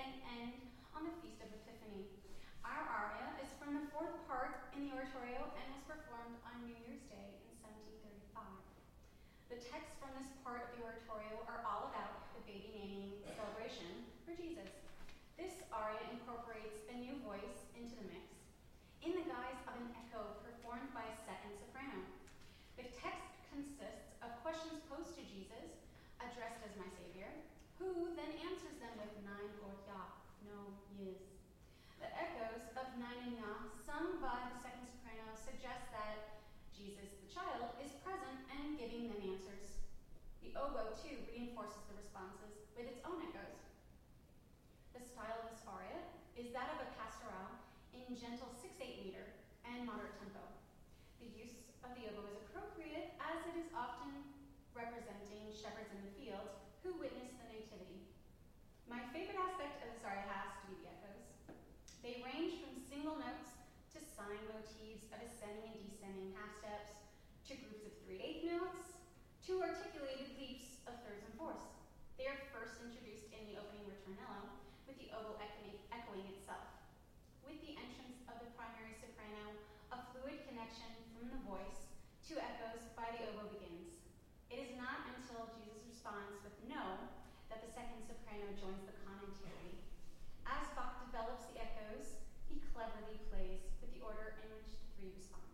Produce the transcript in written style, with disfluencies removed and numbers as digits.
and end on the Feast of Epiphany. Our aria is from the fourth part in the oratorio and was performed on New Year's Day in 1735. The texts from this part of the oratorio are all about the baby naming celebration for Jesus. This aria incorporates a new voice into the mix in the guise of an echo performed by a second soprano. The text consists of questions posed to Jesus, addressed as my Savior, who then answers them with Nein or Ja, no, yes. The echoes of Nein and Ja, sung by the second soprano, suggest that Jesus, the child, is present and giving them answers. The oboe, too, reinforces the responses with its own echoes. The style of this aria is that of a pastoral in gentle 6/8 meter and moderate tempo. The use of the oboe is appropriate as it is often representing shepherds in the fields who witness the nativity. My favorite aspect of this aria has to be the echoes. They range from single notes to sign motifs of ascending and descending half steps to groups of 3/8 notes to articulated leaps of thirds and fourths. They are first introduced in the opening ritornello with the oboe echoing itself. With the entrance of the primary soprano, a fluid connection from the voice to echoes by the oboe begins. It is not until Jesus responds with no that the second soprano joins the commentary. As Bach develops the echoes, he cleverly plays with the order in which the three respond.